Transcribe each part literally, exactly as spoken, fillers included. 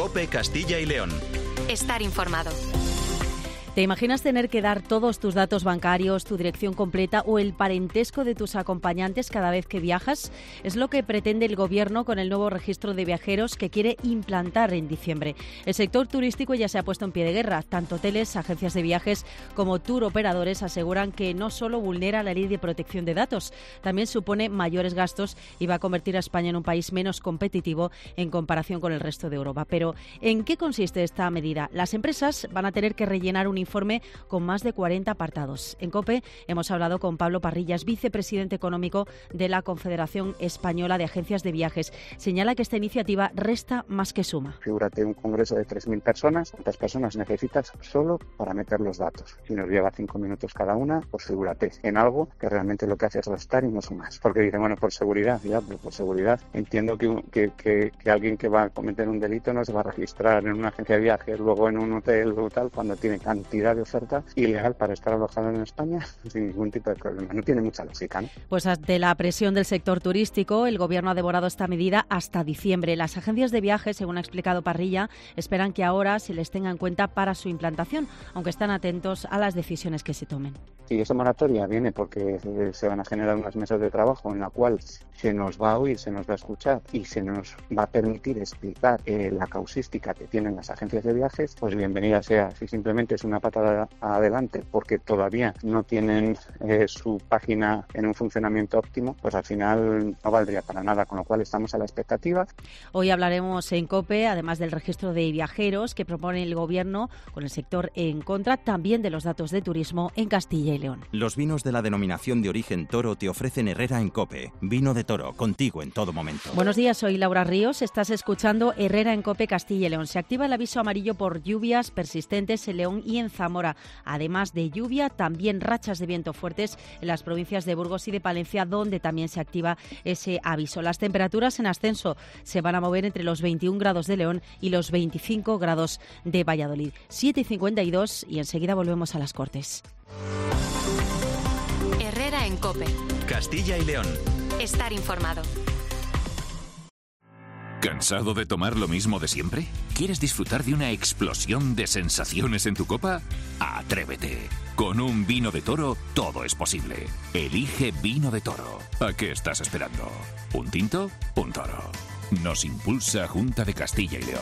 COPE Castilla y León. Estar informado. ¿Te imaginas tener que dar todos tus datos bancarios, tu dirección completa o el parentesco de tus acompañantes cada vez que viajas? Es lo que pretende el Gobierno con el nuevo registro de viajeros que quiere implantar en diciembre. El sector turístico ya se ha puesto en pie de guerra. Tanto hoteles, agencias de viajes como tour operadores aseguran que no solo vulnera la ley de protección de datos, también supone mayores gastos y va a convertir a España en un país menos competitivo en comparación con el resto de Europa. Pero, ¿en qué consiste esta medida? Las empresas van a tener que rellenar un informe con más de cuarenta apartados. En COPE hemos hablado con Pablo Parrillas, vicepresidente económico de la Confederación Española de Agencias de Viajes. Señala que esta iniciativa resta más que suma. Figúrate un congreso de tres mil personas. ¿Cuántas personas necesitas solo para meter los datos? Si nos lleva cinco minutos cada una, pues figúrate en algo que realmente lo que hace es restar y no sumar. Porque dicen, bueno, por seguridad, ya, pero por seguridad entiendo que, que, que, que alguien que va a cometer un delito no se va a registrar en una agencia de viajes, luego en un hotel o tal, cuando tiene cantidad de oferta ilegal para estar alojado en España sin ningún tipo de problema. No tiene mucha lógica, ¿no? Pues ante la presión del sector turístico, el Gobierno ha devorado esta medida hasta diciembre. Las agencias de viajes, según ha explicado Parrilla, esperan que ahora se les tenga en cuenta para su implantación, aunque están atentos a las decisiones que se tomen. Sí, esa moratoria viene porque se van a generar unas mesas de trabajo en la cual se nos va a oír, se nos va a escuchar y se nos va a permitir explicar eh, la causística que tienen las agencias de viajes. Pues bienvenida sea. Si simplemente es una patada adelante porque todavía no tienen eh, su página en un funcionamiento óptimo, pues al final no valdría para nada, con lo cual estamos a la expectativa. Hoy hablaremos en COPE, además del registro de viajeros que propone el Gobierno con el sector en contra, también de los datos de turismo en Castilla y León. Los vinos de la denominación de origen Toro te ofrecen Herrera en COPE. Vino de Toro, contigo en todo momento. Buenos días, soy Laura Ríos. Estás escuchando Herrera en COPE Castilla y León. Se activa el aviso amarillo por lluvias persistentes en León y en Zamora. Además de lluvia, también rachas de viento fuertes en las provincias de Burgos y de Palencia, donde también se activa ese aviso. Las temperaturas en ascenso se van a mover entre los veintiún grados de León y los veinticinco grados de Valladolid. siete y cincuenta y dos y enseguida volvemos a las Cortes. Herrera en COPE. Castilla y León. Estar informado. ¿Cansado de tomar lo mismo de siempre? ¿Quieres disfrutar de una explosión de sensaciones en tu copa? ¡Atrévete! Con un vino de Toro todo es posible. Elige Vino de Toro. ¿A qué estás esperando? ¿Un tinto? Un toro. Nos impulsa Junta de Castilla y León.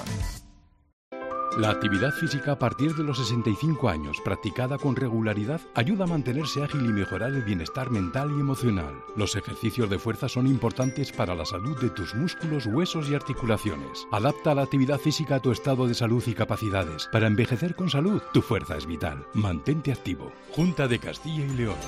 La actividad física a partir de los sesenta y cinco años, practicada con regularidad, ayuda a mantenerse ágil y mejorar el bienestar mental y emocional. Los ejercicios de fuerza son importantes para la salud de tus músculos, huesos y articulaciones. Adapta la actividad física a tu estado de salud y capacidades. Para envejecer con salud, tu fuerza es vital. Mantente activo. Junta de Castilla y León.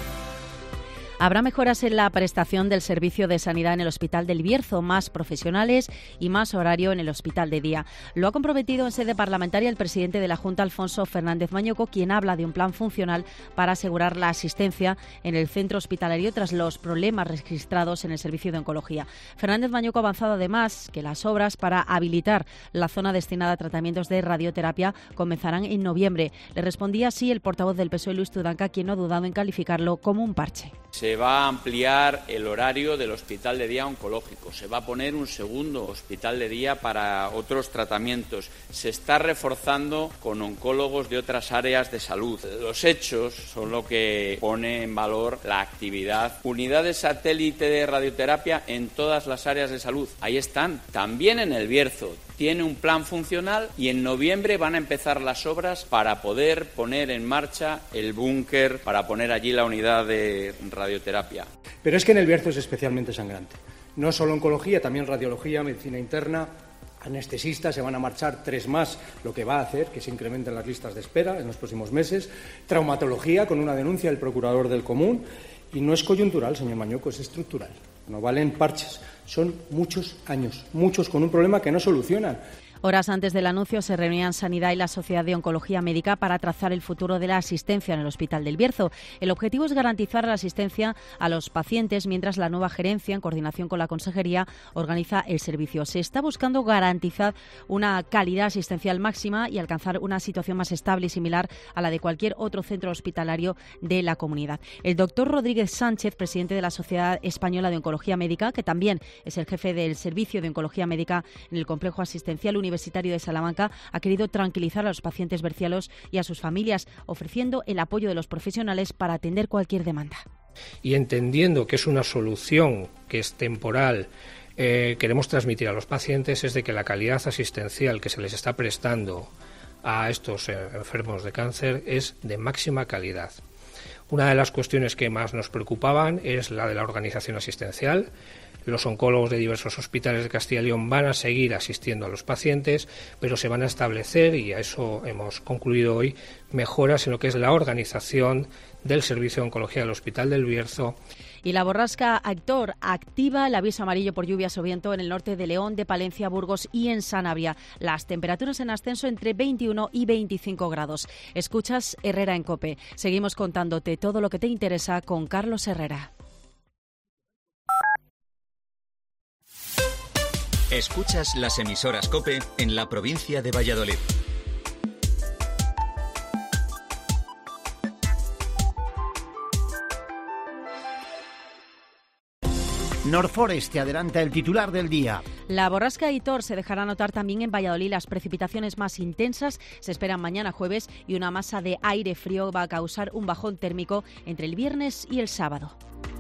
Habrá mejoras en la prestación del servicio de sanidad en el Hospital del Bierzo, más profesionales y más horario en el hospital de día. Lo ha comprometido en sede parlamentaria el presidente de la Junta, Alfonso Fernández Mañoco, quien habla de un plan funcional para asegurar la asistencia en el centro hospitalario tras los problemas registrados en el servicio de oncología. Fernández Mañoco ha avanzado además que las obras para habilitar la zona destinada a tratamientos de radioterapia comenzarán en noviembre. Le respondía así el portavoz del P S O E, Luis Tudanca, quien no ha dudado en calificarlo como un parche. Se va a ampliar el horario del hospital de día oncológico, se va a poner un segundo hospital de día para otros tratamientos, se está reforzando con oncólogos de otras áreas de salud. Los hechos son lo que pone en valor la actividad. Unidades satélite de radioterapia en todas las áreas de salud, ahí están, también en el Bierzo. Tiene un plan funcional y en noviembre van a empezar las obras para poder poner en marcha el búnker, para poner allí la unidad de radioterapia. Pero es que en el Bierzo es especialmente sangrante. No solo oncología, también radiología, medicina interna, anestesistas, se van a marchar tres más, lo que va a hacer que se incrementen las listas de espera en los próximos meses. Traumatología, con una denuncia del procurador del Común. Y no es coyuntural, señor Mañoco, es estructural. No valen parches. Son muchos años, muchos con un problema que no solucionan. Horas antes del anuncio se reunían Sanidad y la Sociedad de Oncología Médica para trazar el futuro de la asistencia en el Hospital del Bierzo. El objetivo es garantizar la asistencia a los pacientes mientras la nueva gerencia, en coordinación con la Consejería, organiza el servicio. Se está buscando garantizar una calidad asistencial máxima y alcanzar una situación más estable y similar a la de cualquier otro centro hospitalario de la comunidad. El doctor Rodríguez Sánchez, presidente de la Sociedad Española de Oncología Médica, que también es el jefe del Servicio de Oncología Médica en el Complejo Asistencial Universitario Universitario de Salamanca ha querido tranquilizar a los pacientes bercianos y a sus familias, ofreciendo el apoyo de los profesionales para atender cualquier demanda. Y entendiendo que es una solución que es temporal, eh, queremos transmitir a los pacientes es de que la calidad asistencial que se les está prestando a estos eh, enfermos de cáncer es de máxima calidad. Una de las cuestiones que más nos preocupaban es la de la organización asistencial. Los oncólogos de diversos hospitales de Castilla y León van a seguir asistiendo a los pacientes, pero se van a establecer, y a eso hemos concluido hoy, mejoras en lo que es la organización del servicio de oncología del Hospital del Bierzo. Y la borrasca Héctor activa el aviso amarillo por lluvias o viento en el norte de León, de Palencia, Burgos y en Sanabria. Las temperaturas en ascenso entre veintiuno y veinticinco grados. Escuchas Herrera en COPE. Seguimos contándote todo lo que te interesa con Carlos Herrera. Escuchas las emisoras COPE en la provincia de Valladolid. Norforest te adelanta el titular del día. La borrasca Hitor se dejará notar también en Valladolid. Las precipitaciones más intensas se esperan mañana jueves y una masa de aire frío va a causar un bajón térmico entre el viernes y el sábado.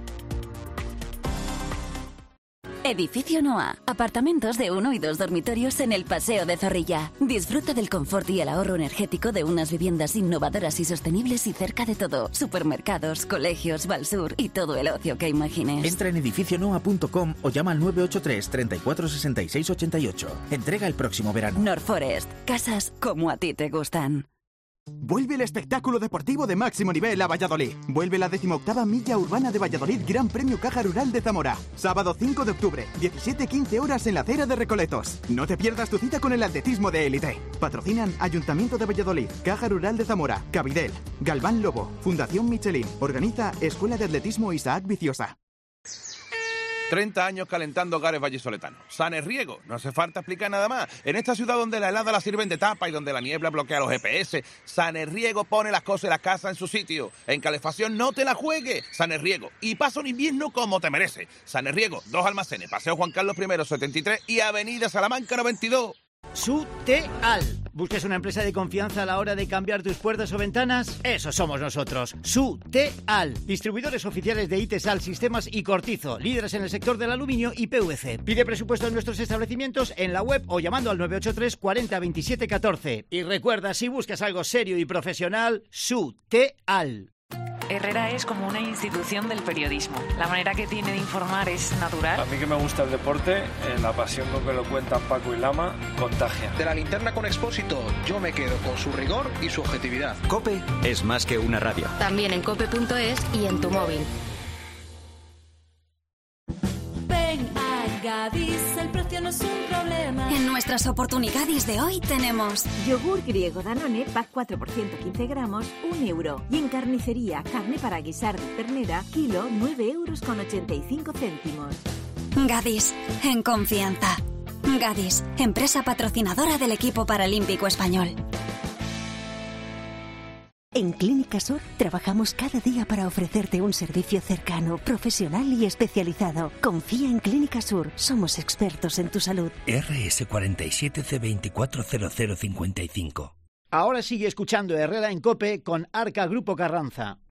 Edificio Noa. Apartamentos de uno y dos dormitorios en el Paseo de Zorrilla. Disfruta del confort y el ahorro energético de unas viviendas innovadoras y sostenibles y cerca de todo. Supermercados, colegios, Valsur y todo el ocio que imagines. Entra en edificio noa punto com o llama al nueve ocho tres, treinta y cuatro, sesenta y seis, ochenta y ocho. Entrega el próximo verano. Norforest. Casas como a ti te gustan. Vuelve el espectáculo deportivo de máximo nivel a Valladolid. Vuelve la decimoctava Milla Urbana de Valladolid Gran Premio Caja Rural de Zamora. Sábado cinco de octubre, diecisiete quince horas en la acera de Recoletos. No te pierdas tu cita con el atletismo de élite. Patrocinan Ayuntamiento de Valladolid, Caja Rural de Zamora, Cabidel, Galván Lobo, Fundación Michelin. Organiza Escuela de Atletismo Isaac Viciosa. treinta años calentando hogares vallisoletanos. Sanerriego, no hace falta explicar nada más. En esta ciudad donde la helada la sirven de tapa y donde la niebla bloquea los G P S, Sanerriego pone las cosas y las casas en su sitio. En calefacción no te la juegues. Sanerriego. Y pasa un invierno como te merece. Sanerriego, dos almacenes, Paseo Juan Carlos I, setenta y tres y Avenida Salamanca noventa y dos. Suteal. ¿Buscas una empresa de confianza a la hora de cambiar tus puertas o ventanas? Eso somos nosotros. Suteal. Distribuidores oficiales de Itesal, Sistemas y Cortizo. Líderes en el sector del aluminio y P V C. Pide presupuesto en nuestros establecimientos en la web o llamando al nueve ocho tres, cuarenta, veintisiete, catorce. Y recuerda, si buscas algo serio y profesional, Suteal. Herrera es como una institución del periodismo. La manera que tiene de informar es natural. A mí que me gusta el deporte, eh, la pasión con que lo cuentan Paco y Lama, contagia. De la linterna con Expósito, yo me quedo con su rigor y su objetividad. COPE es más que una radio. También en cope punto es y en tu móvil. Ven a Gadis, el precio no es un problema. En nuestras oportunidades de hoy tenemos yogur griego Danone, pack cuatro por ciento quince gramos, un euro. Y en carnicería, carne para guisar de ternera, kilo, nueve euros con ochenta y cinco céntimos. Gadis, en confianza. Gadis, empresa patrocinadora del equipo paralímpico español. En Clínica Sur trabajamos cada día para ofrecerte un servicio cercano, profesional y especializado. Confía en Clínica Sur, somos expertos en tu salud. R S cuarenta y siete C veinticuatro cero cero cincuenta y cinco. Ahora sigue escuchando Herrera en COPE con Arca Grupo Carranza.